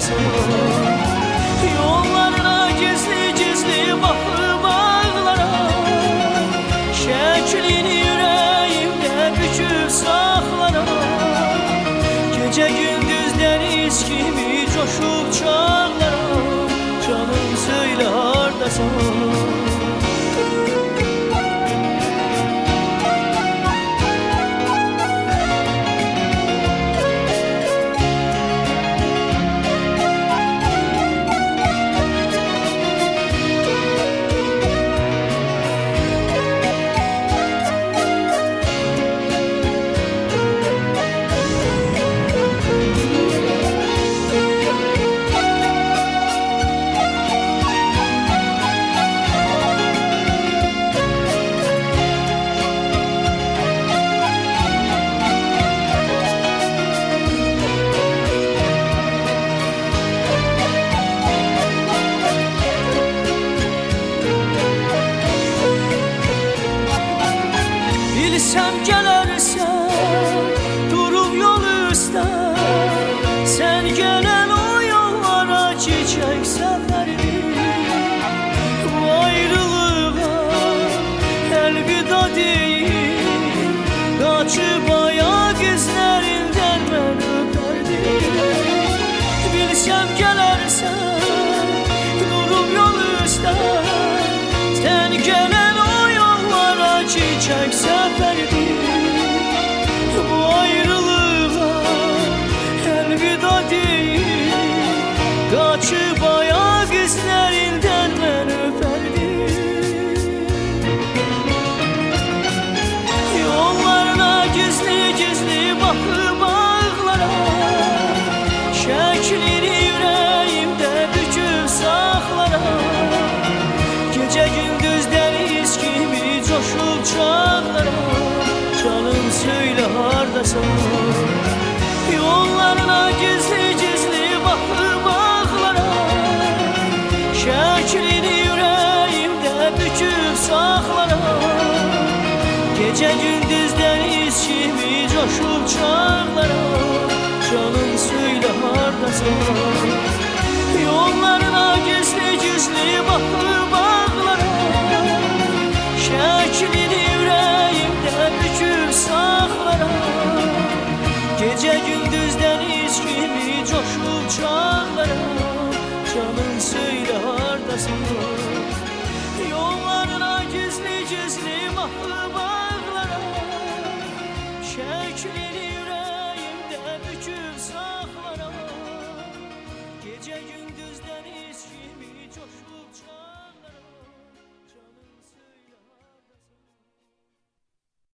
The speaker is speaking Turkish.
hardasın? Yollarına gizli gizli bakıp ağlara, şeklini yüreğimde büküp saklaram. Gece gündüz deniz gibi coşup çağlaram. Canım söyle hardasın? Bilsem gelersen durup yol üstte, sen gelen o yollara çiçek seferdim. Bu ayrılığa elvida değil, kaçıp ayak izlerinden ben öperdim. Bilsem gelersen durup yol üstte, sen gelen o yollara çiçek seferdim. Bu ayrılığa elvida değil, kaçıp ayak izlerinden ben öperdim. Yollarına gizli gizli bakıp ağlara, şeklini yüreğimde büküp saklaram. Gece gündüz deniz gibi coşup çağlaram. Canım söyle hardasın? Yollarına gizli gizli bakıp ağlara, şeklini yüreğimde büküp saklaram. Gece gündüz deniz gibi coşup çağlaram. Canım söyle hardasın? Yollarına gizli gizli bakıp ağlara, şeklini yüreğimde büküp saklaram. Gece gündüz deniz gibi coşup çağlaram. Canım söyle hardasın? Yollarına gizli gizli bakıp ağlara, şeklini yüreğimde büküp saklaram. Gece gündüz deniz gibi coşup